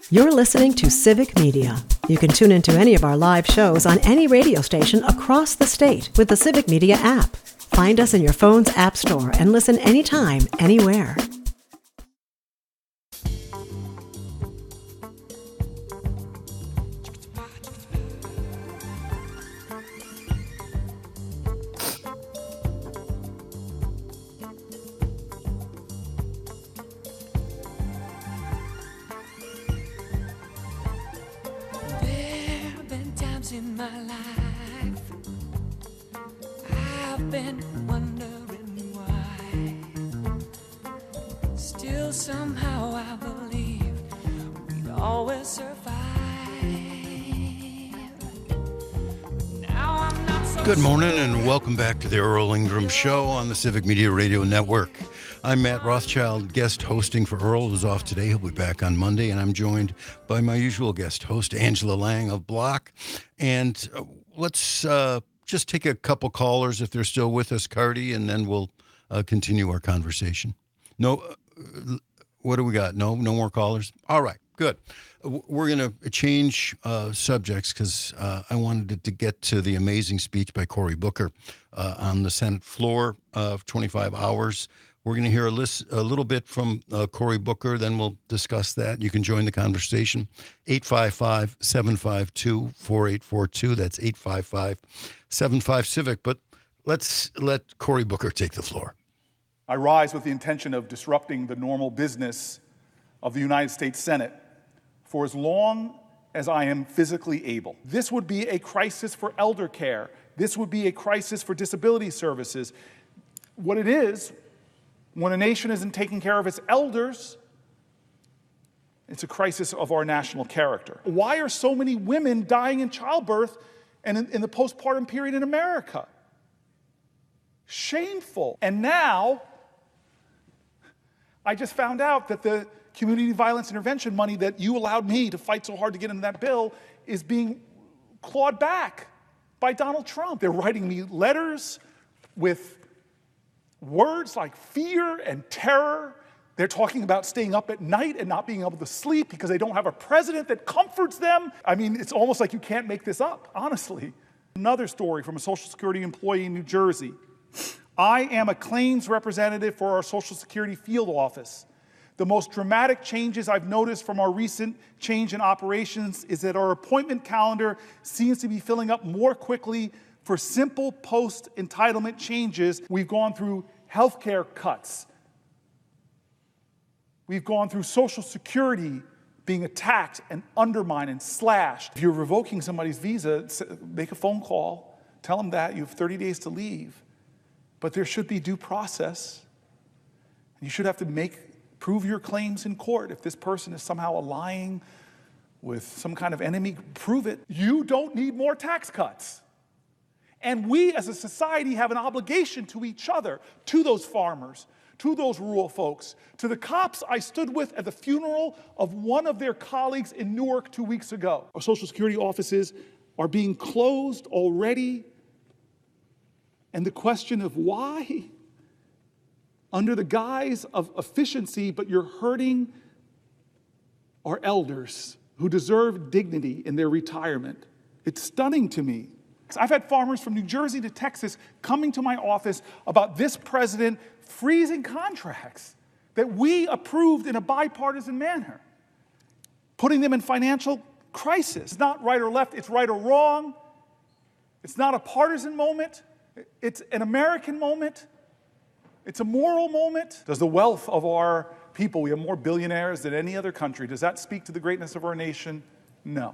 You're listening to Civic Media. You can tune into any of our live shows on any radio station across the state with the Civic Media app. Find us in your phone's app store and listen anytime, anywhere. In my life, I've been wondering why. Still somehow I believe we'd always survive. Now I'm not so Good morning and welcome back to the Earl Ingram Show on the Civic Media Radio Network. I'm Matt Rothschild, guest hosting for Earl, who's off today. He'll be back on Monday, and I'm joined by my usual guest host, Angela Lang of Block. And let's just take a couple callers if they're still with us, Cardi, and then we'll continue our conversation. No, what do we got? No more callers? All right, good. We're going to change subjects because I wanted to get to the amazing speech by Cory Booker on the Senate floor of 25 hours. We're going to hear a little bit from Cory Booker, then we'll discuss that. You can join the conversation, 855-752-4842. That's 855-75-CIVIC. But let's let Cory Booker take the floor. I rise with the intention of disrupting the normal business of the United States Senate for as long as I am physically able. This would be a crisis for elder care. This would be a crisis for disability services. What it is, when a nation isn't taking care of its elders, it's a crisis of our national character. Why are so many women dying in childbirth and in the postpartum period in America? Shameful. And now, I just found out that the community violence intervention money that you allowed me to fight so hard to get into that bill is being clawed back by Donald Trump. They're writing me letters with words like fear and terror. They're talking about staying up at night and not being able to sleep because they don't have a president that comforts them. I mean, it's almost like you can't make this up, honestly. Another story from a Social Security employee in New Jersey. I am a claims representative for our Social Security field office. The most dramatic changes I've noticed from our recent change in operations is that our appointment calendar seems to be filling up more quickly for simple post-entitlement changes. We've gone through healthcare cuts. We've gone through Social Security being attacked and undermined and slashed. If you're revoking somebody's visa, make a phone call. Tell them that. You have 30 days to leave. But there should be due process. You should have to prove your claims in court. If this person is somehow allying with some kind of enemy, prove it. You don't need more tax cuts. And we as a society have an obligation to each other, to those farmers, to those rural folks, to the cops I stood with at the funeral of one of their colleagues in Newark 2 weeks ago. Our Social Security offices are being closed already. And the question of why, under the guise of efficiency, but you're hurting our elders who deserve dignity in their retirement. It's stunning to me. I've had farmers from New Jersey to Texas coming to my office about this president freezing contracts that we approved in a bipartisan manner, putting them in financial crisis. It's not right or left, it's right or wrong. It's not a partisan moment. It's an American moment. It's a moral moment. Does the wealth of our people, we have more billionaires than any other country, does that speak to the greatness of our nation? No.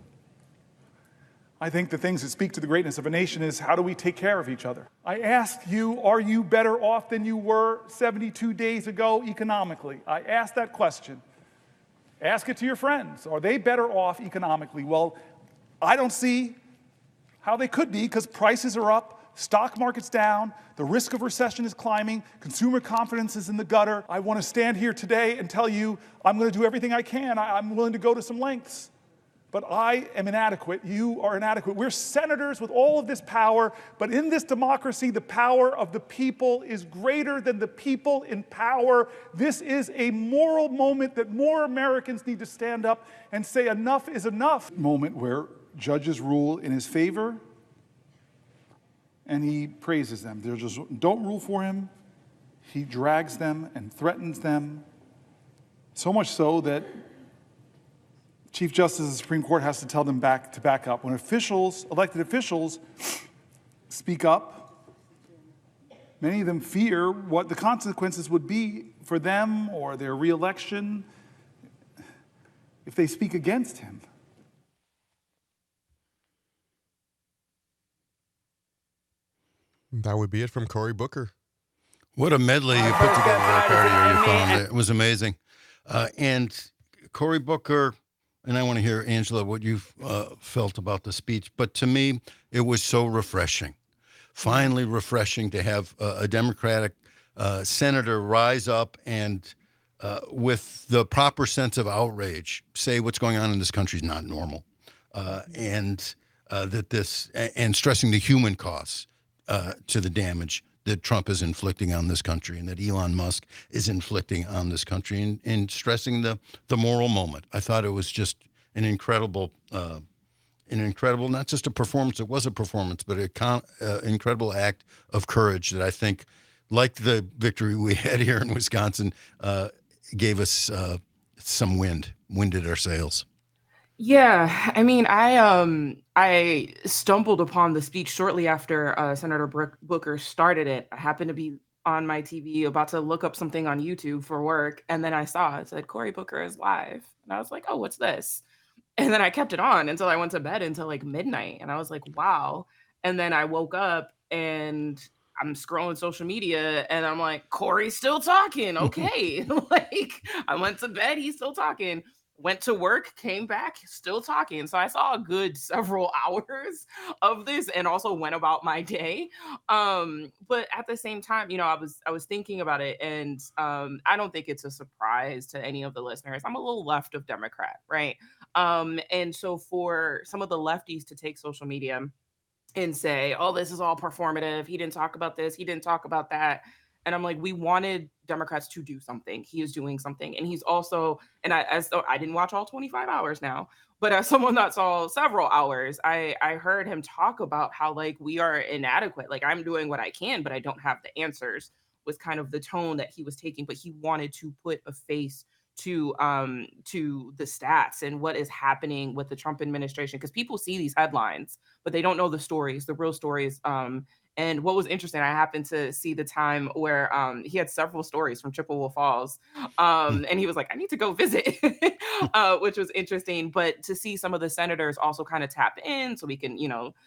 I think the things that speak to the greatness of a nation is how do we take care of each other? I ask you, are you better off than you were 72 days ago economically? I ask that question. Ask it to your friends. Are they better off economically? Well, I don't see how they could be because prices are up, stock market's down, the risk of recession is climbing, consumer confidence is in the gutter. I want to stand here today and tell you I'm going to do everything I can. I'm willing to go to some lengths. but I am inadequate. You are inadequate. We're senators with all of this power, but in this democracy, the power of the people is greater than the people in power. This is a moral moment that more Americans need to stand up and say enough is enough. Moment where judges rule in his favor, and he praises them. They just don't rule for him. He drags them and threatens them, so much so that Chief Justice of the Supreme Court has to tell them to back up. When elected officials, speak up, many of them fear what the consequences would be for them or their reelection if they speak against him. That would be it from Cory Booker. What a medley you put together there, Cardi. You found it was amazing. And Cory Booker, and I want to hear, Angela, what you felt about the speech. But to me, it was so refreshing. Finally refreshing to have a Democratic senator rise up and with the proper sense of outrage, say what's going on in this country is not normal. And stressing the human costs to the damage that Trump is inflicting on this country and that Elon Musk is inflicting on this country, and stressing the moral moment. I thought it was just an incredible, not just a performance, it was a performance, but an incredible act of courage that I think, like the victory we had here in Wisconsin, gave us some winded our sails. Yeah, I mean, I stumbled upon the speech shortly after Senator Booker started it. I happened to be on my TV about to look up something on YouTube for work, and then I saw it said Cory Booker is live, and I was like, oh, what's this? And then I kept it on until I went to bed until like midnight, and I was like, wow. And then I woke up and I'm scrolling social media, and I'm like, Cory's still talking. Okay, like I went to bed, he's still talking. Went to work, came back, still talking. So I saw a good several hours of this and also went about my day. But at the same time, you know, I was thinking about it, and I don't think it's a surprise to any of the listeners. I'm a little left of Democrat, right? And so for some of the lefties to take social media and say, oh, this is all performative. He didn't talk about this. He didn't talk about that. And I'm like, we wanted Democrats to do something. He is doing something. And he's also, and I didn't watch all 25 hours now, but as someone that saw several hours, I heard him talk about how like we are inadequate. Like I'm doing what I can, but I don't have the answers, was kind of the tone that he was taking. But he wanted to put a face to the stats and what is happening with the Trump administration, because people see these headlines, but they don't know the stories, the real stories. And what was interesting, I happened to see the time where he had several stories from Chippewa Falls, and he was like, I need to go visit, which was interesting. But to see some of the senators also kind of tap in so we can, you know,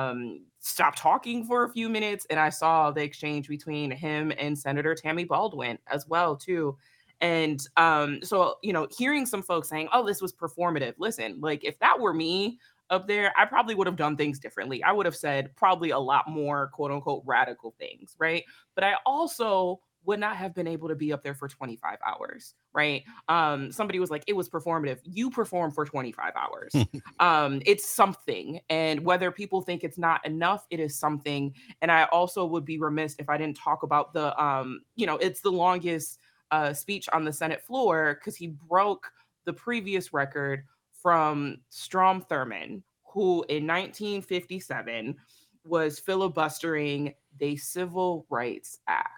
stop talking for a few minutes. And I saw the exchange between him and Senator Tammy Baldwin as well, too. And so, you know, hearing some folks saying, oh, this was performative. Listen, like if that were me up there, I probably would have done things differently. I would have said probably a lot more quote unquote radical things, right? But I also would not have been able to be up there for 25 hours, right? Somebody was like, it was performative. You perform for 25 hours. It's something. And whether people think it's not enough, it is something. And I also would be remiss if I didn't talk about the, you know, it's the longest speech on the Senate floor because he broke the previous record from Strom Thurmond, who in 1957 was filibustering the Civil Rights Act.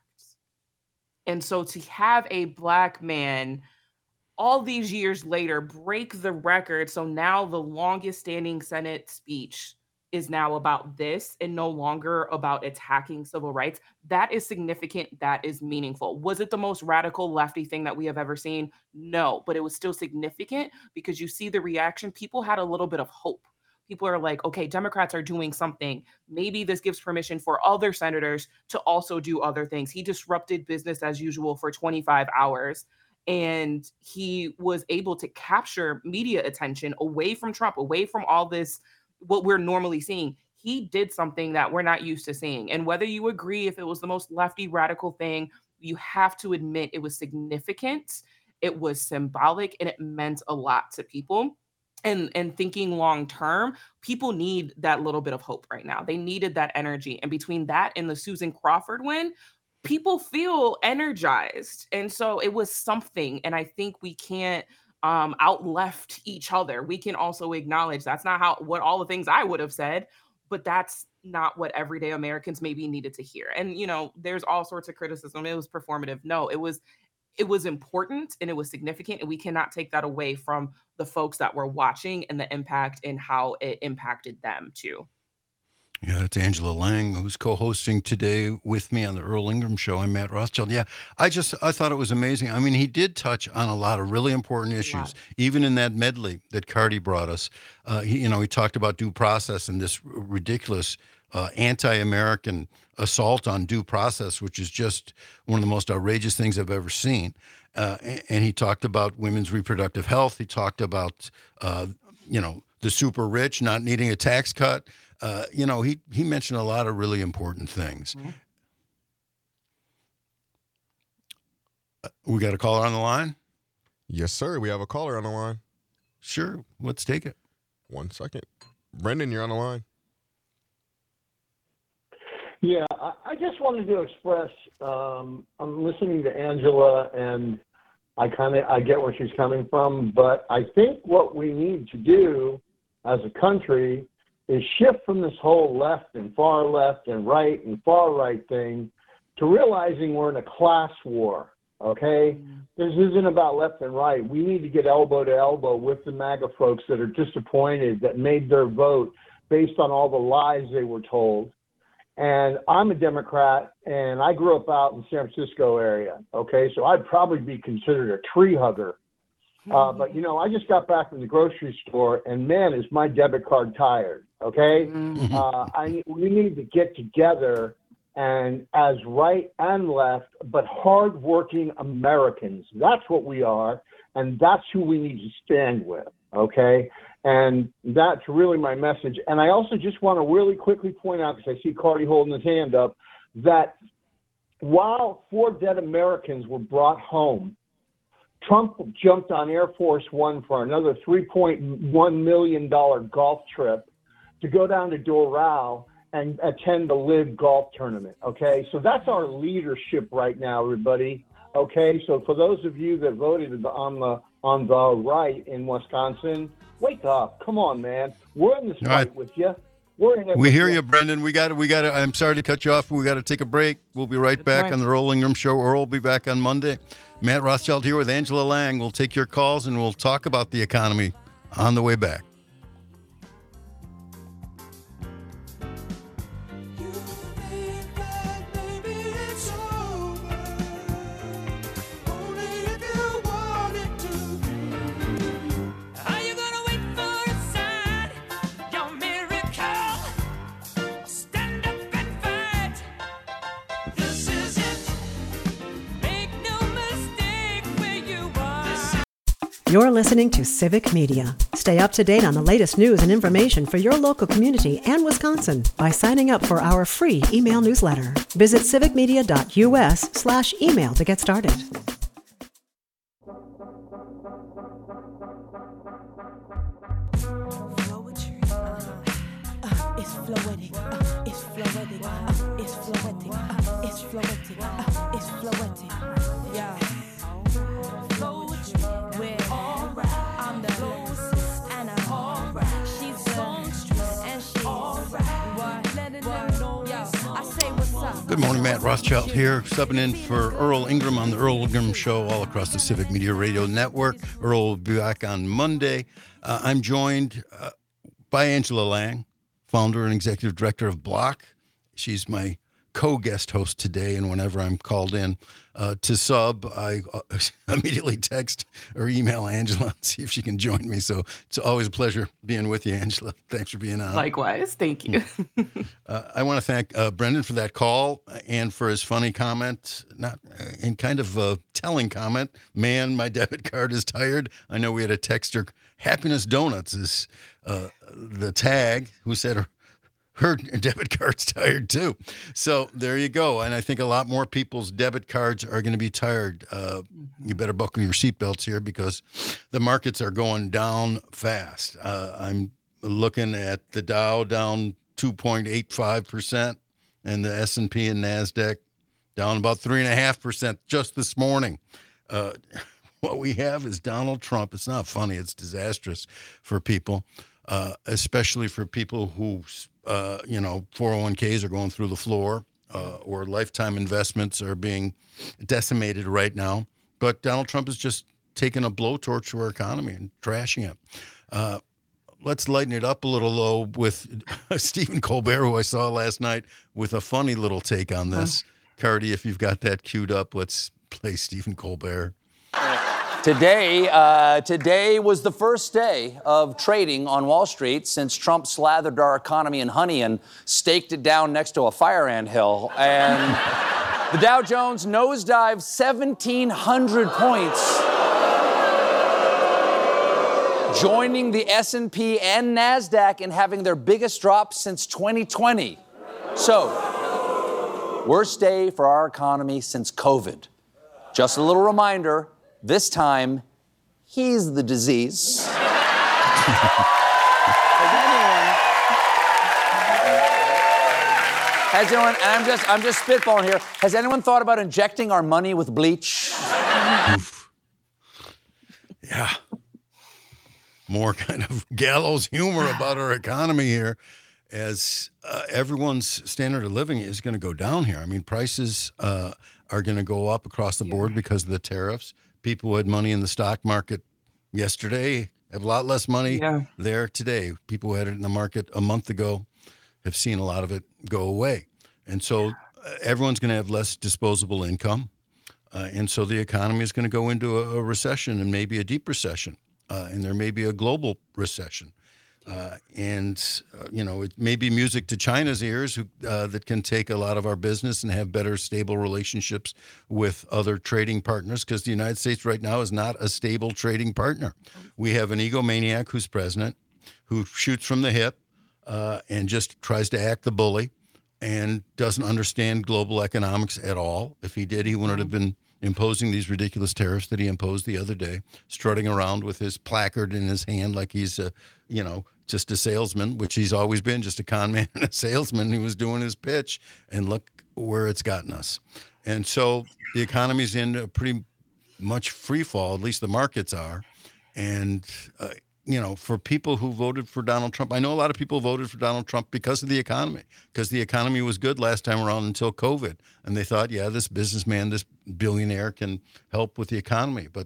And so to have a Black man all these years later break the record, so now the longest standing Senate speech is now about this and no longer about attacking civil rights. That is significant. That is meaningful. Was it the most radical lefty thing that we have ever seen? No, but it was still significant because you see the reaction. People had a little bit of hope. People are like, okay, Democrats are doing something. Maybe this gives permission for other senators to also do other things. He disrupted business as usual for 25 hours. And he was able to capture media attention away from Trump, away from all this what we're normally seeing. He did something that we're not used to seeing. And whether you agree if it was the most lefty radical thing, you have to admit it was significant, it was symbolic, and it meant a lot to people. and thinking long term, people need that little bit of hope right now. They needed that energy. And between that and the Susan Crawford win, people feel energized. And so it was something. And I think we can't out left each other. We can also acknowledge that's not how what all the things I would have said, but that's not what everyday Americans maybe needed to hear. And there's all sorts of criticism. It was performative. No, it was important and it was significant, and we cannot take that away from the folks that were watching and the impact and how it impacted them too. Yeah, it's Angela Lang, who's co-hosting today with me on the Earl Ingram Show. I'm Matt Rothschild. Yeah, I thought it was amazing. I mean, he did touch on a lot of really important issues, even in that medley that Cardi brought us. He talked about due process and this ridiculous anti-American assault on due process, which is just one of the most outrageous things I've ever seen. And he talked about women's reproductive health. He talked about, the super rich not needing a tax cut. He mentioned a lot of really important things. Mm-hmm. We got a caller on the line? Yes, sir. We have a caller on the line. Sure. Let's take it. 1 second. Brendan, you're on the line. Yeah, I just wanted to express, I'm listening to Angela, and I get where she's coming from, but I think what we need to do as a country is shift from this whole left and far right thing to realizing we're in a class war, okay? This isn't about left and right. We need to get elbow to elbow with the MAGA folks that are disappointed, that made their vote based on all the lies they were told. And I'm a Democrat, and I grew up out in the San Francisco area, okay? So I'd probably be considered a tree hugger. But, I just got back from the grocery store, and, man, is my debit card tired, okay? We need to get together and as right and left, but hardworking Americans. That's what we are, and that's who we need to stand with, okay? And that's really my message. And I also just want to really quickly point out, because I see Cardi holding his hand up, that while 4 dead Americans were brought home, Trump jumped on Air Force One for another $3.1 million golf trip to go down to Doral and attend the LIV golf tournament, okay? So that's our leadership right now, everybody, okay? So for those of you that voted on the right in Wisconsin, wake up. Come on, man. We're in this fight with you. We hear you, Brendan. We got to. I'm sorry to cut you off. We got to take a break. We'll be right back on the Earl Ingram Show. Earl will be back on Monday. Matt Rothschild here with Angela Lang. We'll take your calls and we'll talk about the economy on the way back. You're listening to Civic Media. Stay up to date on the latest news and information for your local community and Wisconsin by signing up for our free email newsletter. Visit civicmedia.us/email to get started. It's floetic, it's floetic, it's floetic, it's floetic, it's floetic, yeah. Good morning, Matt Rothschild here, subbing in for Earl Ingram on the Earl Ingram Show all across the Civic Media Radio Network. Earl will be back on Monday. I'm joined by Angela Lang, founder and executive director of Block. She's my co-guest host today, and whenever I'm called in to sub, I immediately text or email Angela and see if she can join me. So it's always a pleasure being with you, Angela. Thanks for being on. Likewise. Thank you. I want to thank Brendan for that call and for his funny comment, and kind of a telling comment. Man, my debit card is tired. I know we had a texter, Happiness Donuts is the tag, who said her debit card's tired too. So there you go. And I think a lot more people's debit cards are going to be tired. You better buckle your seatbelts here because the markets are going down fast. I'm looking at the Dow down 2.85% and the S&P and NASDAQ down about 3.5% just this morning. What we have is Donald Trump. It's not funny. It's disastrous for people, especially for people who, 401ks are going through the floor or lifetime investments are being decimated right now. But Donald Trump is just taking a blowtorch to our economy and trashing it. Let's lighten it up a little, though, with Stephen Colbert, who I saw last night, with a funny little take on this. Cardi, if you've got that queued up, let's play Stephen Colbert. Today was the first day of trading on Wall Street since Trump slathered our economy in honey and staked it down next to a fire anthill. And the Dow Jones nosedived 1,700 points, joining the S&P and NASDAQ in having their biggest drop since 2020. So, worst day for our economy since COVID. Just a little reminder, this time, he's the disease. Has anyone, and I'm just spitballing here, has anyone thought about injecting our money with bleach? Yeah. More kind of gallows humor about our economy here as everyone's standard of living is going to go down here. I mean, prices are going to go up across the board because of the tariffs. People who had money in the stock market yesterday have a lot less money there today. People who had it in the market a month ago have seen a lot of it go away. And so everyone's going to have less disposable income. And so the economy is going to go into a recession and maybe a deep recession. And there may be a global recession. It may be music to China's ears that can take a lot of our business and have better, stable relationships with other trading partners because the United States right now is not a stable trading partner. We have an egomaniac who's president, who shoots from the hip and just tries to act the bully and doesn't understand global economics at all. If he did, he wouldn't have been imposing these ridiculous tariffs that he imposed the other day, strutting around with his placard in his hand like he's just a salesman, which he's always been, just a con man and a salesman who was doing his pitch, and look where it's gotten us. And so the economy's in a pretty much free fall, at least the markets are. And, for people who voted for Donald Trump, I know a lot of people voted for Donald Trump because of the economy, because the economy was good last time around until COVID. And they thought, this businessman, this billionaire can help with the economy. But,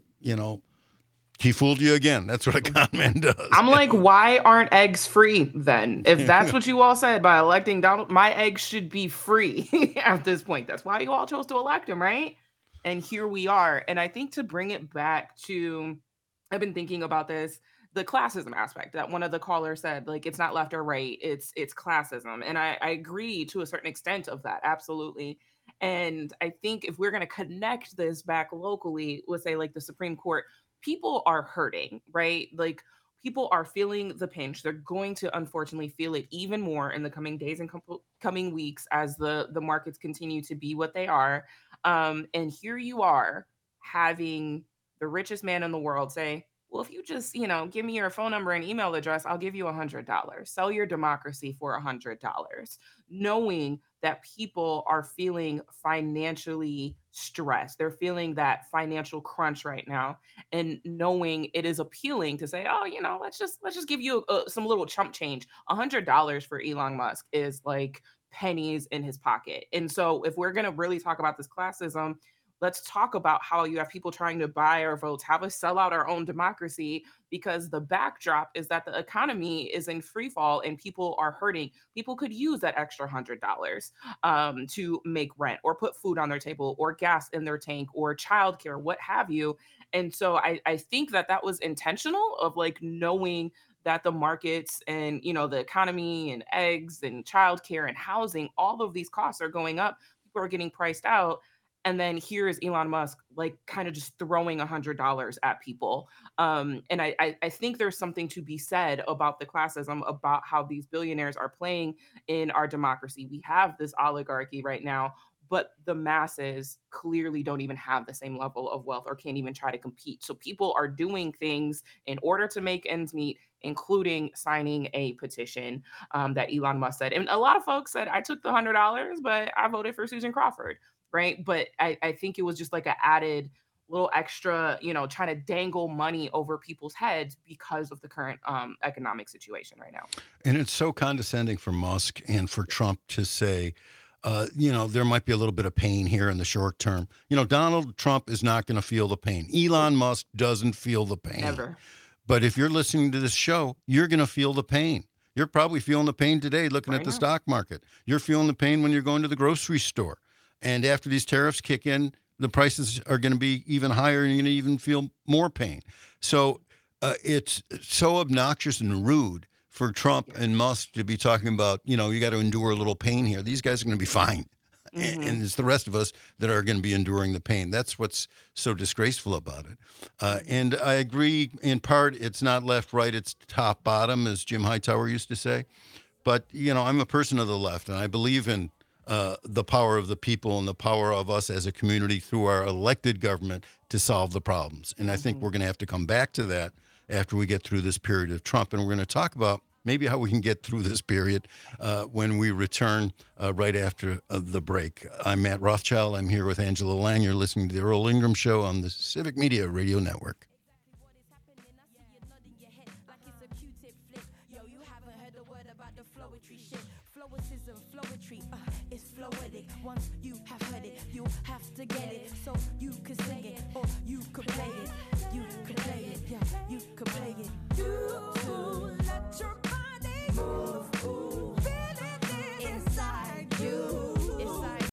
he fooled you again. That's what a con man does. I'm like, why aren't eggs free then? If that's what you all said by electing Donald, my eggs should be free at this point. That's why you all chose to elect him, right? And here we are. And I think to bring it back to, I've been thinking about this, the classism aspect that one of the callers said, like, it's not left or right, it's classism. And I agree to a certain extent of that. Absolutely. And I think if we're going to connect this back locally with, say, like the Supreme Court, people are hurting, right? Like, people are feeling the pinch. They're going to unfortunately feel it even more in the coming days and coming weeks as the markets continue to be what they are. And here you are having the richest man in the world say, well, if you just, give me your phone number and email address, I'll give you $100. Sell your democracy for $100. Knowing that people are feeling financially stressed. They're feeling that financial crunch right now. And knowing it is appealing to say, oh, let's just give you some little chump change. $100 for Elon Musk is like pennies in his pocket. And so if we're going to really talk about this classism, let's talk about how you have people trying to buy our votes, have us sell out our own democracy, because the backdrop is that the economy is in free fall and people are hurting. People could use that extra $100 to make rent or put food on their table or gas in their tank or childcare, what have you. And so I think that was intentional of like knowing that the markets and, the economy and eggs and childcare and housing, all of these costs are going up. People are getting priced out. And then here is Elon Musk, like kind of just throwing $100 at people. And I think there's something to be said about the classism, about how these billionaires are playing in our democracy. We have this oligarchy right now, but the masses clearly don't even have the same level of wealth or can't even try to compete. So people are doing things in order to make ends meet, including signing a petition that Elon Musk said. And a lot of folks said, I took the $100, but I voted for Susan Crawford, right? But I think it was just like an added little extra, trying to dangle money over people's heads because of the current economic situation right now. And it's so condescending for Musk and for Trump to say, there might be a little bit of pain here in the short term. Donald Trump is not going to feel the pain. Elon Musk doesn't feel the pain. Never. But if you're listening to this show, you're going to feel the pain. You're probably feeling the pain today looking at the stock market. You're feeling the pain when you're going to the grocery store. And after these tariffs kick in, the prices are going to be even higher and you're going to even feel more pain. So it's so obnoxious and rude for Trump and Musk to be talking about, you got to endure a little pain here. These guys are going to be fine. Mm-hmm. And it's the rest of us that are going to be enduring the pain. That's what's so disgraceful about it. And I agree, in part, it's not left, right, it's top, bottom, as Jim Hightower used to say. But, I'm a person of the left, and I believe in the power of the people and the power of us as a community through our elected government to solve the problems. And I think we're going to have to come back to that after we get through this period of Trump. And we're going to talk about maybe how we can get through this period when we return right after the break. I'm Matt Rothschild. I'm here with Angela Lang. You're listening to the Earl Ingram Show on the Civic Media Radio Network. It's floetic. Once you have heard it, you have to get it. So you could sing it, or you could play it. You could play it, yeah, you could play it. You let your body move, ooh, feel it inside you. Inside.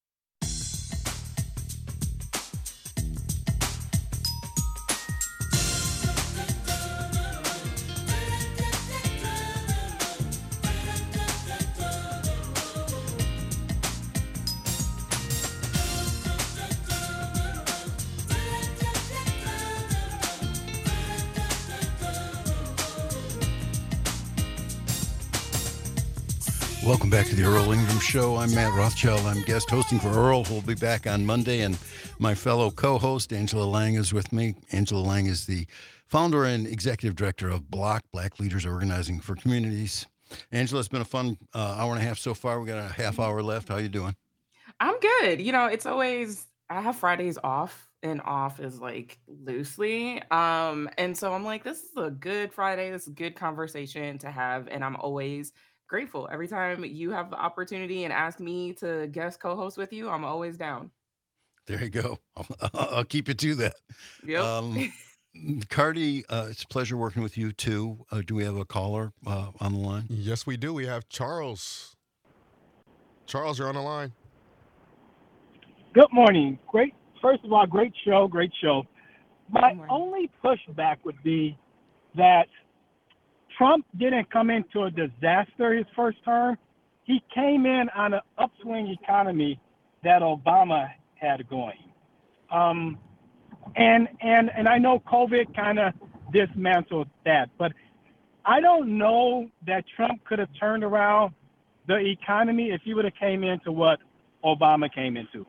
Welcome back to the Earl Ingram Show. I'm Matt Rothschild. I'm guest hosting for Earl, who will be back on Monday, and my fellow co-host, Angela Lang, is with me. Angela Lang is the founder and executive director of BLOC, Black Leaders Organizing for Communities. Angela, it's been a fun hour and a half so far. We got a half hour left. How you doing? I'm good. It's always, I have Fridays off, and off is like loosely. And so I'm like, this is a good Friday. This is a good conversation to have. And I'm always grateful every time you have the opportunity and ask me to guest co-host with you. I'm always down. There you go. I'll keep you to that. Yep. Cardi, it's a pleasure working with you too. Do we have a caller on the line? Yes, we do. We have Charles. Charles, you're on the line. Good morning. Great. First of all, great show. My only pushback would be that Trump didn't come into a disaster his first term. He came in on an upswing economy that Obama had going. And I know COVID kind of dismantled that, but I don't know that Trump could have turned around the economy if he would have came into what Obama came into.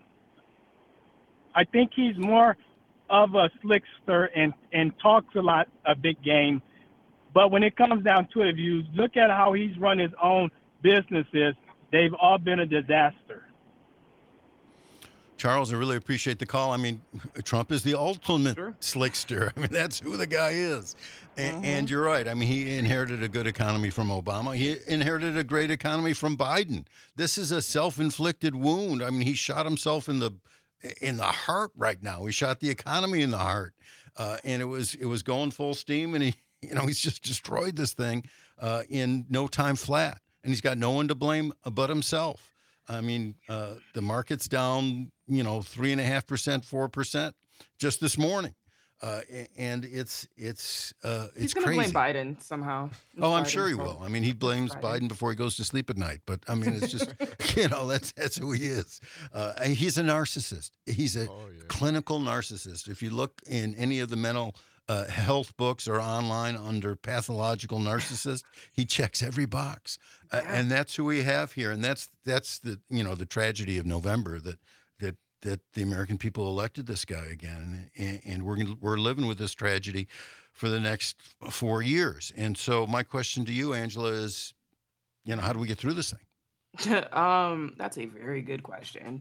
I think he's more of a slickster and talks a big game. But when it comes down to it, if you look at how he's run his own businesses, they've all been a disaster. Charles, I really appreciate the call. I mean, Trump is the ultimate slickster. I mean, that's who the guy is. And you're right. I mean, he inherited a good economy from Obama. He inherited a great economy from Biden. This is a self-inflicted wound. I mean, he shot himself in the heart right now. He shot the economy in the heart. And it was going full steam, and he's just destroyed this thing in no time flat. And he's got no one to blame but himself. I mean, the market's down, 3.5%, 4% just this morning. and it's He's gonna blame crazy. Biden somehow. It's Oh, I'm sure Biden's he fault. will. I mean, he It's blames Biden. Biden before he goes to sleep at night. But I mean, it's just that's who he is. And he's a narcissist. He's a Oh yeah. clinical narcissist. If you look in any of the mental health books or online under pathological narcissist, he checks every box, Yeah. and that's who we have here. And that's the the tragedy of November that the American people elected this guy again, and we're living with this tragedy for the next 4 years. And so my question to you, Angela, is, how do we get through this thing? That's a very good question.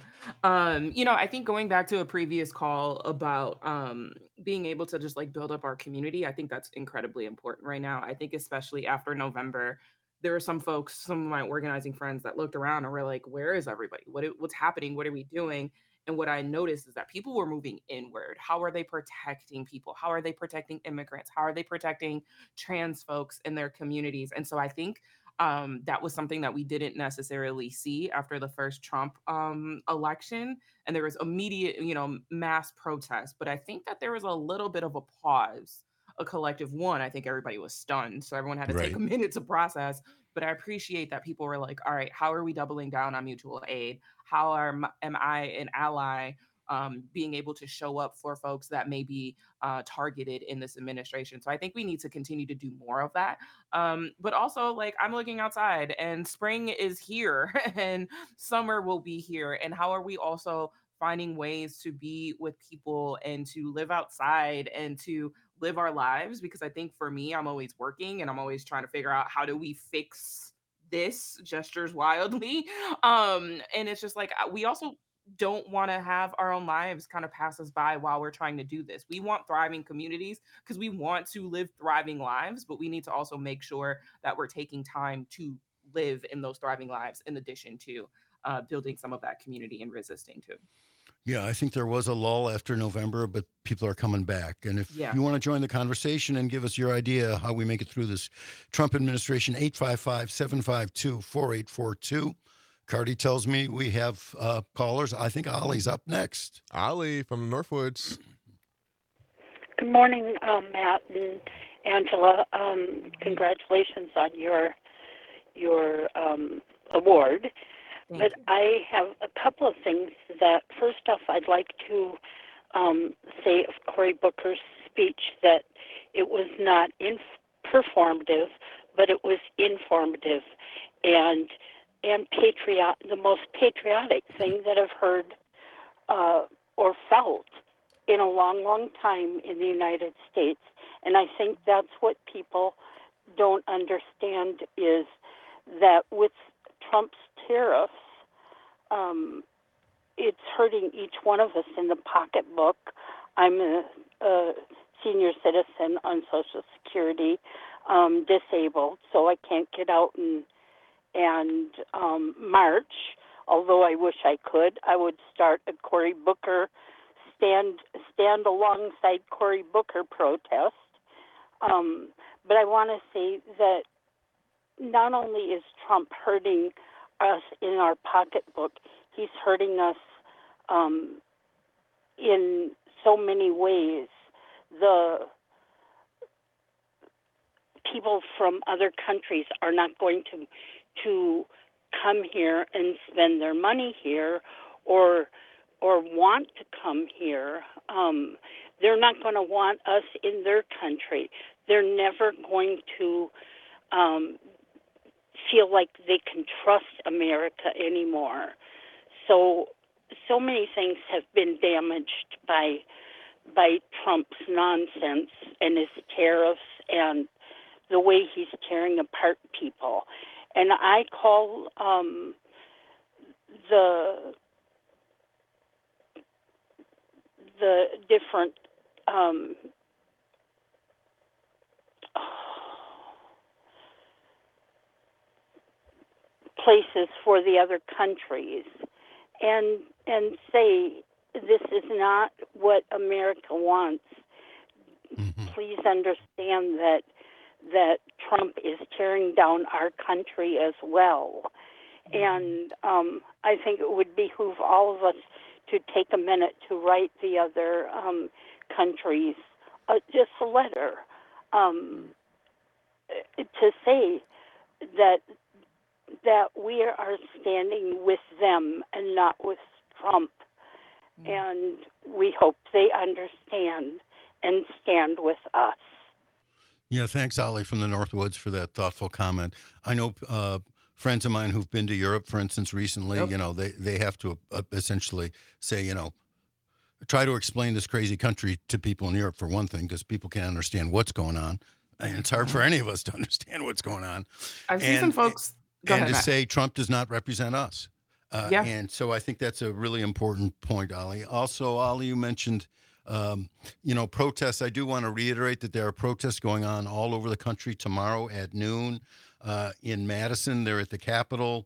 I think going back to a previous call about being able to just like build up our community, I think that's incredibly important right now. I think especially after November, there are some folks, some of my organizing friends that looked around and were like, "Where is everybody? What's happening? What are we doing?" And what I noticed is that people were moving inward. How are they protecting people? How are they protecting immigrants? How are they protecting trans folks in their communities? And so I think that was something that we didn't necessarily see after the first Trump election, and there was immediate, mass protest. But I think that there was a little bit of a pause, a collective one. I think everybody was stunned, so everyone had to take a Right. minute to process. But I appreciate that people were like, "All right, how are we doubling down on mutual aid? Am I an ally?" Being able to show up for folks that may be targeted in this administration. So I think we need to continue to do more of that. But also, like, I'm looking outside and spring is here and summer will be here. And how are we also finding ways to be with people and to live outside and to live our lives? Because I think for me, I'm always working and I'm always trying to figure out how do we fix this gestures wildly. And it's just like we also don't want to have our own lives kind of pass us by while we're trying to do this. We want thriving communities because we want to live thriving lives, but we need to also make sure that we're taking time to live in those thriving lives in addition to building some of that community and resisting too. Yeah, I think there was a lull after November, but people are coming back. And if Yeah. you want to join the conversation and give us your idea how we make it through this Trump administration, 855-752-4842. Cardi tells me we have callers. I think Ollie's up next. Ali from the Northwoods. Good morning, Matt and Angela. Congratulations on your award. But I have a couple of things that, first off, I'd like to say of Cory Booker's speech that it was not performative, but it was informative and the most patriotic thing that I've heard or felt in a long, long time in the United States. And I think that's what people don't understand is that with Trump's tariffs, it's hurting each one of us in the pocketbook. I'm a senior citizen on Social Security, disabled, so I can't get out and march. Although I wish I could, I would start a Cory Booker stand alongside Cory Booker protest. But I want to say that not only is Trump hurting us in our pocketbook, he's hurting us in so many ways. The people from other countries are not going to come here and spend their money here or want to come here. They're not going to want us in their country. They're never going to feel like they can trust America anymore. So many things have been damaged by Trump's nonsense and his tariffs and the way he's tearing apart people. And I call the different places for the other countries and say this is not what America wants. Mm-hmm. Please understand that Trump is tearing down our country as well. And I think it would behoove all of us to take a minute to write the other countries just a letter to say that we are standing with them and not with Trump. And we hope they understand and stand with us. Yeah, thanks, Ollie from the Northwoods, for that thoughtful comment. I know friends of mine who've been to Europe, for instance, recently, Yep. you know, they have to essentially say, you know, try to explain this crazy country to people in Europe, for one thing, because people can't understand what's going on. And it's hard for any of us to understand what's going on. I've seen some folks. Go and ahead, to Matt. say Trump does not represent us. Yeah. And so I think that's a really important point, Ollie. Also, Ollie, you mentioned, you know, protests. I do want to reiterate that there are protests going on all over the country tomorrow at noon. In Madison, they're at the Capitol.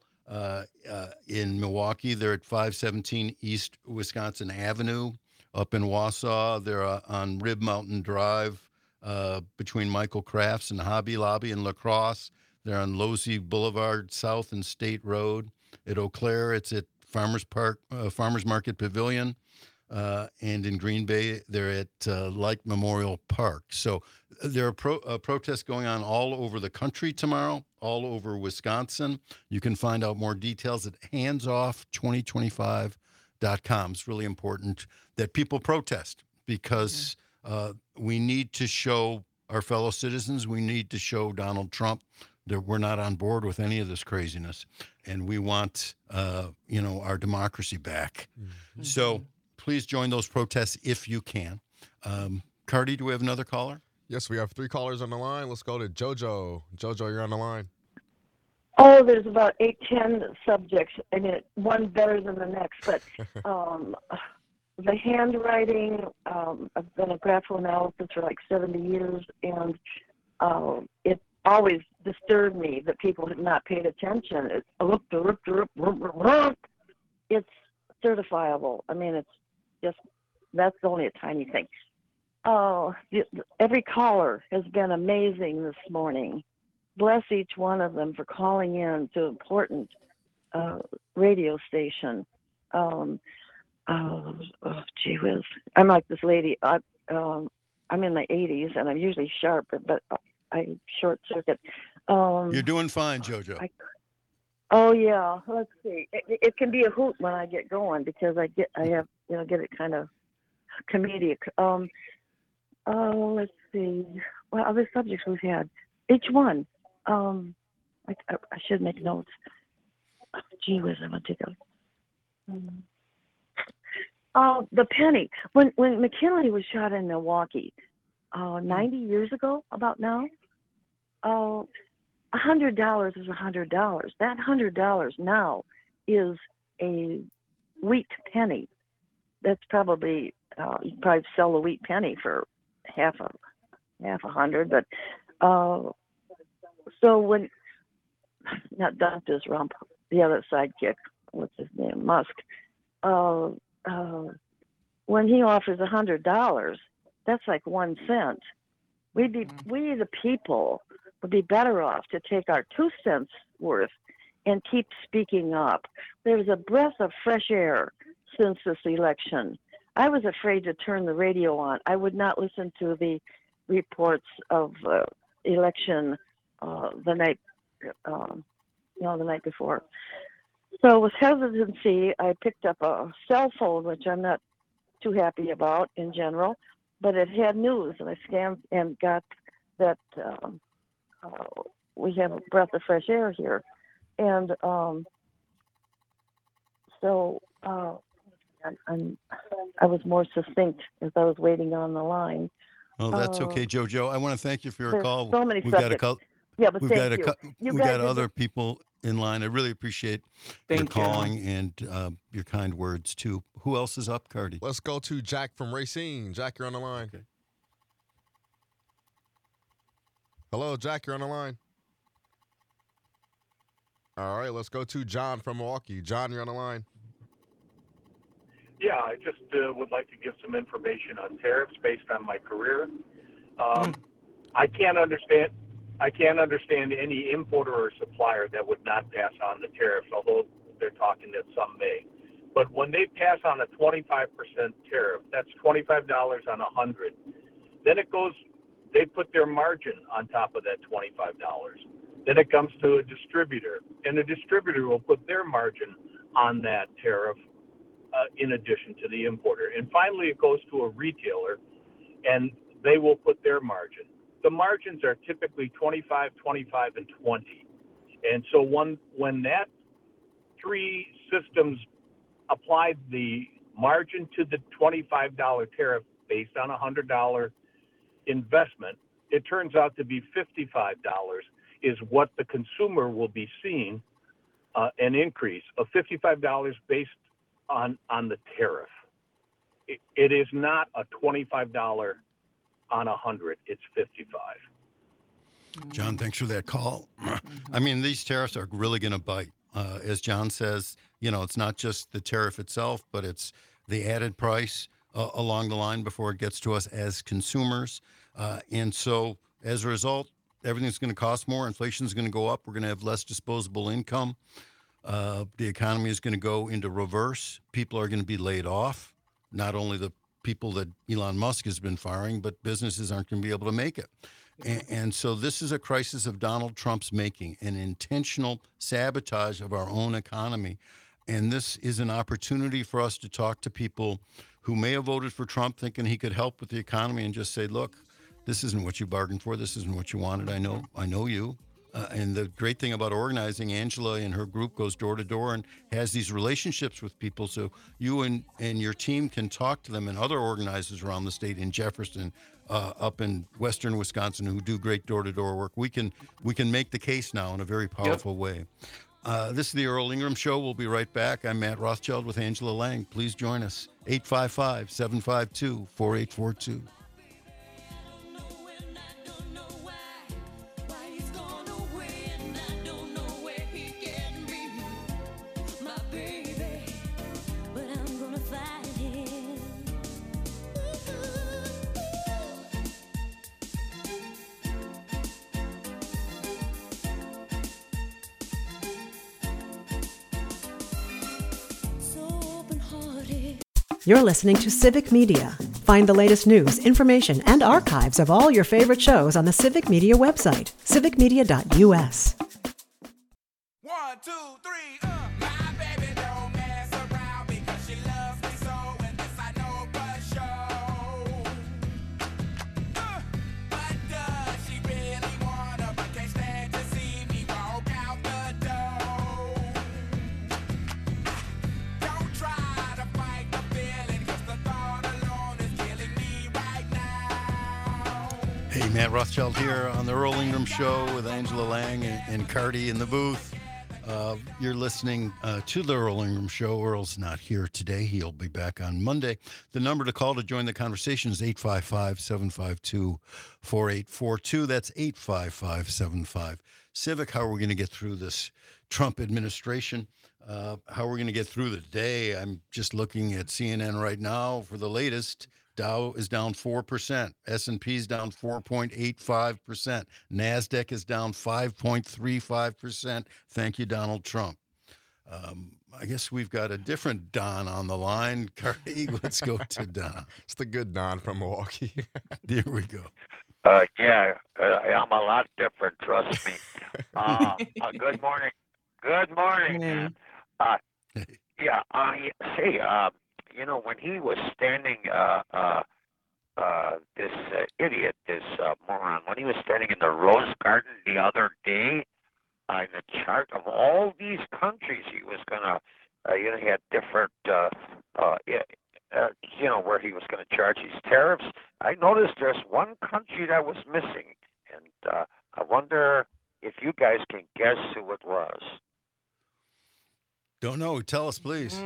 In Milwaukee, they're at 517 East Wisconsin Avenue. Up in Wausau, they're on Rib Mountain Drive between Michael Crafts and Hobby Lobby in La Crosse. They're on Losey Boulevard South and State Road. At Eau Claire, it's at Farmers Market Pavilion. And in Green Bay, they're at Lake Memorial Park. So there are protests going on all over the country tomorrow, all over Wisconsin. You can find out more details at handsoff2025.com. It's really important that people protest because we need to show our fellow citizens, we need to show Donald Trump that we're not on board with any of this craziness, and we want, you know, our democracy back. So please join those protests if you can. Cardi, do we have another caller? Yes, we have 3 callers on the line. Let's go to JoJo. JoJo, you're on the line. Oh, there's about 8, 10 subjects. I mean, one better than the next. But the handwriting, I've been a graphical analysis for like 70 years, and it always disturbed me that people had not paid attention. It's certifiable. I mean, it's just, that's only a tiny thing. Every caller has been amazing this morning. Bless each one of them for calling in to important radio station. Gee whiz. I'm like this lady. I'm in my 80s, and I'm usually sharp, but I short circuit. You're doing fine, JoJo. Oh yeah. Let's see. It can be a hoot when I get going because I have get it kind of comedic. Let's see. What other subjects we've had? Each one. I should make notes. Gee whiz, I'm gonna take the penny. When McKinley was shot in Milwaukee, 90 years ago, about now. $100 is $100. That $100 now is a wheat penny. That's probably you probably sell a wheat penny for half a hundred. But so when not Doctor's Rump, the other sidekick, what's his name, Musk, when he offers $100, that's like 1 cent. We the people would be better off to take our 2 cents worth and keep speaking up. There's a breath of fresh air since this election. I was afraid to turn the radio on. I would not listen to the reports of election the night before. So with hesitancy, I picked up a cell phone, which I'm not too happy about in general, but it had news, and I scanned and got that we have a breath of fresh air here. And I was more succinct as I was waiting on the line. Oh, that's okay, JoJo. I want to thank you for your call. So many subjects. We've got other people in line. I really appreciate your calling and your kind words, too. Who else is up, Cardi? Let's go to Jack from Racine. Jack, you're on the line. Okay. Hello, Jack, you're on the line. All right, let's go to John from Milwaukee. John, you're on the line. Yeah, I just would like to give some information on tariffs based on my career. I can't understand any importer or supplier that would not pass on the tariffs, although they're talking that some may. But when they pass on a 25% tariff, that's $25 on 100. Then it goes, they put their margin on top of that $25. Then it comes to a distributor, and the distributor will put their margin on that tariff in addition to the importer. And finally, it goes to a retailer, and they will put their margin. The margins are typically 25, 25, and 20. And so when that three systems applied the margin to the $25 tariff based on a $100 investment, it turns out to be $55 is what the consumer will be seeing, an increase of $55 based on the tariff. It is not a $25 on 100, it's 55. John, thanks for that call. I mean, these tariffs are really going to bite. As John says, it's not just the tariff itself, but it's the added price along the line before it gets to us as consumers. And so as a result, everything's going to cost more. Inflation is going to go up. We're going to have less disposable income. The economy is going to go into reverse. People are going to be laid off. Not only the people that Elon Musk has been firing, but businesses aren't going to be able to make it. And so this is a crisis of Donald Trump's making, an intentional sabotage of our own economy. And this is an opportunity for us to talk to people who may have voted for Trump thinking he could help with the economy and just say, look, this isn't what you bargained for. This isn't what you wanted. I know you. And the great thing about organizing, Angela and her group goes door to door and has these relationships with people. So you and your team can talk to them and other organizers around the state in Jefferson, up in Western Wisconsin who do great door to door work. We can make the case now in a very powerful way. This is the Earl Ingram Show. We'll be right back. I'm Matt Rothschild with Angela Lang. Please join us. 855-752-4842. You're listening to Civic Media. Find the latest news, information, and archives of all your favorite shows on the Civic Media website, civicmedia.us. 1, 2, 3, my baby don't mess around because she loves me so, and this I know for sure. But does she really wanna, but can't stand to see me walk out the door? Don't try to fight the feeling, cause the thought alone is killing me right now. Hey, Matt Rothschild here on the Earl Ingram Show with Angela Lang and Cardi in the booth. You're listening to the Earl Ingram Show. Earl's not here today. He'll be back on Monday. The number to call to join the conversation is 855-752-4842. That's 855-75-CIVIC. How are we going to get through this Trump administration? How are we going to get through the day? I'm just looking at CNN right now for the latest. Dow is down 4%. S&P is down 4.85%. NASDAQ is down 5.35%. Thank you, Donald Trump. I guess we've got a different Don on the line. Cardi, let's go to Don. It's the good Don from Milwaukee. There we go. I'm a lot different, trust me. Good morning. Good morning. When he was standing, this idiot, this moron, when he was standing in the Rose Garden the other day, in the chart of all these countries he was going to, he had different, where he was going to charge these tariffs. I noticed there's one country that was missing, and I wonder if you guys can guess who it was. Don't know. Tell us, please.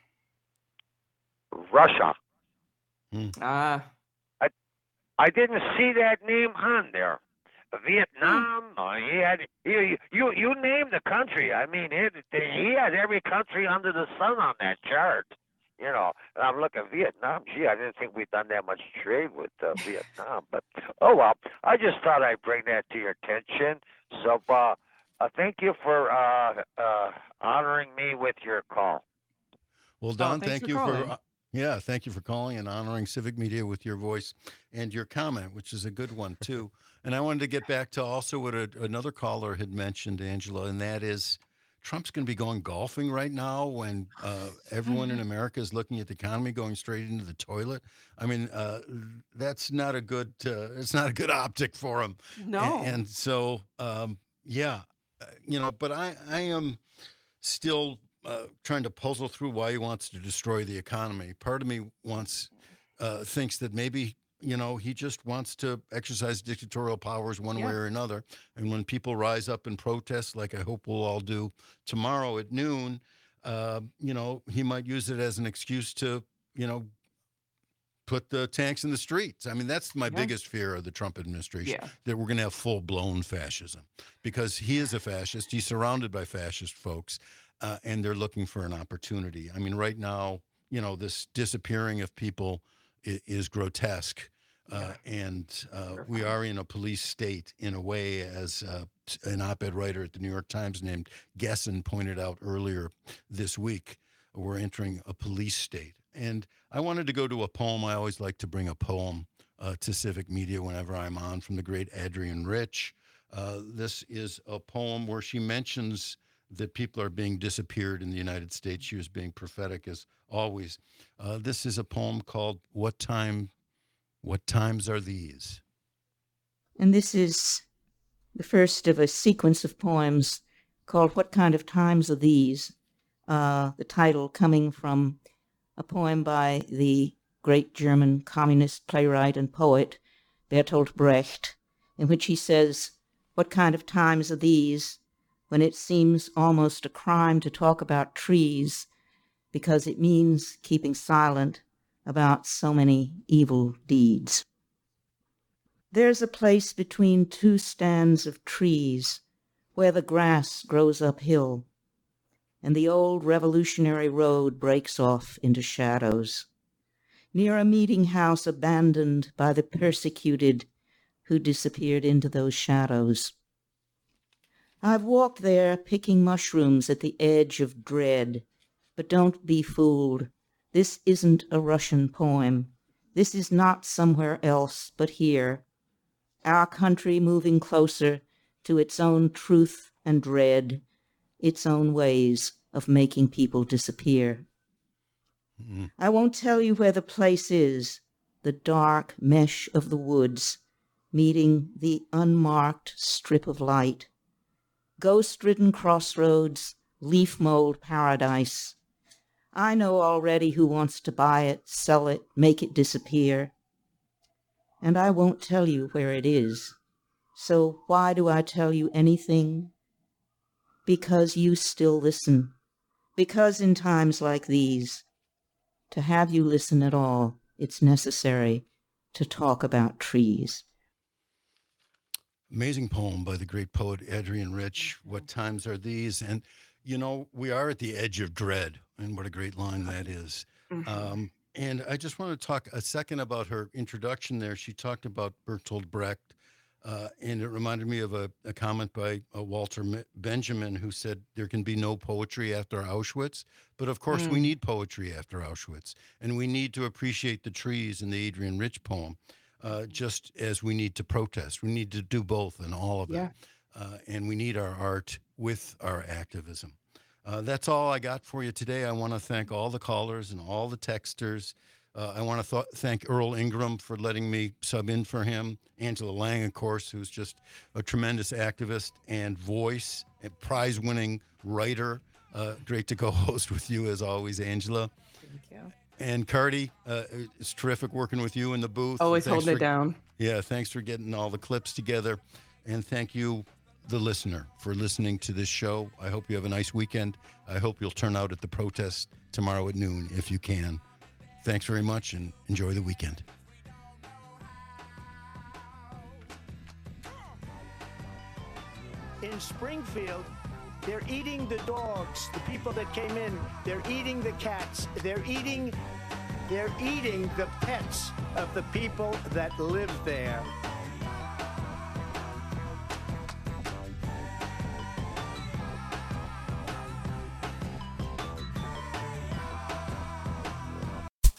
Russia. Ah. I didn't see that name on there. Vietnam. You named the country. I mean, he had every country under the sun on that chart. And I'm looking at Vietnam. Gee, I didn't think we'd done that much trade with Vietnam. But oh well. I just thought I'd bring that to your attention. So thank you for honoring me with your call. Well, Don, thank you Yeah, thank you for calling and honoring Civic Media with your voice and your comment, which is a good one, too. And I wanted to get back to also what another caller had mentioned, Angela, and that is Trump's going to be going golfing right now when everyone in America is looking at the economy going straight into the toilet. I mean, that's not a good, it's not a good optic for him. No. And so, yeah, but I am still trying to puzzle through why he wants to destroy the economy. Part of me thinks that maybe, he just wants to exercise dictatorial powers one way or another. And when people rise up and protest, like I hope we'll all do tomorrow at noon, he might use it as an excuse to, put the tanks in the streets. I mean, that's my biggest fear of the Trump administration, that we're going to have full-blown fascism, because he is a fascist. He's surrounded by fascist folks, and they're looking for an opportunity. I mean, right now, this disappearing of people is grotesque, and we are in a police state in a way, as an op-ed writer at the New York Times named Gessen pointed out earlier this week. We're entering a police state. And I wanted to go to a poem. I always like to bring a poem to Civic Media whenever I'm on, from the great Adrienne Rich. This is a poem where she mentions that people are being disappeared in the United States. She was being prophetic as always. This is a poem called What Times Are These? And this is the first of a sequence of poems called What Kind of Times Are These? The title coming from a poem by the great German communist playwright and poet Bertolt Brecht, in which he says, "What kind of times are these, when it seems almost a crime to talk about trees, because it means keeping silent about so many evil deeds. There's a place between two stands of trees where the grass grows uphill, and the old revolutionary road breaks off into shadows, near a meeting house abandoned by the persecuted who disappeared into those shadows. I've walked there picking mushrooms at the edge of dread, but don't be fooled. This isn't a Russian poem. This is not somewhere else but here, our country moving closer to its own truth and dread, its own ways of making people disappear. I won't tell you where the place is, the dark mesh of the woods, meeting the unmarked strip of light. Ghost-ridden crossroads, leaf mold paradise. I know already who wants to buy it, sell it, make it disappear. And I won't tell you where it is. So why do I tell you anything? Because you still listen. Because in times like these, to have you listen at all, it's necessary to talk about trees. Amazing poem by the great poet Adrienne Rich. What times are these? And, we are at the edge of dread, and what a great line that is. And I just want to talk a second about her introduction there. She talked about Bertolt Brecht, and it reminded me of a comment by Walter Benjamin, who said there can be no poetry after Auschwitz. But of course, we need poetry after Auschwitz, and we need to appreciate the trees in the Adrienne Rich poem, just as we need to protest. We need to do both and all of it. And we need our art with our activism. That's all I got for you today. I want to thank all the callers and all the texters. I want to thank Earl Ingram for letting me sub in for him. Angela Lang, of course, who's just a tremendous activist and voice, and prize-winning writer. Great to co-host with you, as always, Angela. Thank you. And Cardi, it's terrific working with you in the booth. Always holding it down. Yeah, thanks for getting all the clips together. And thank you, the listener, for listening to this show. I hope you have a nice weekend. I hope you'll turn out at the protest tomorrow at noon if you can. Thanks very much, and enjoy the weekend. In Springfield, they're eating the dogs, the people that came in. They're eating the cats. They're eating the pets of the people that live there.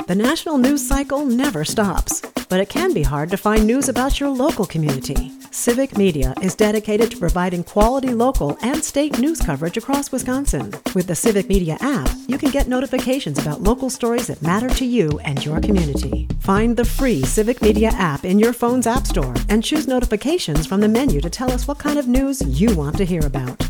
The national news cycle never stops, but it can be hard to find news about your local community. Civic Media is dedicated to providing quality local and state news coverage across Wisconsin. With the Civic Media app, you can get notifications about local stories that matter to you and your community. Find the free Civic Media app in your phone's app store and choose notifications from the menu to tell us what kind of news you want to hear about.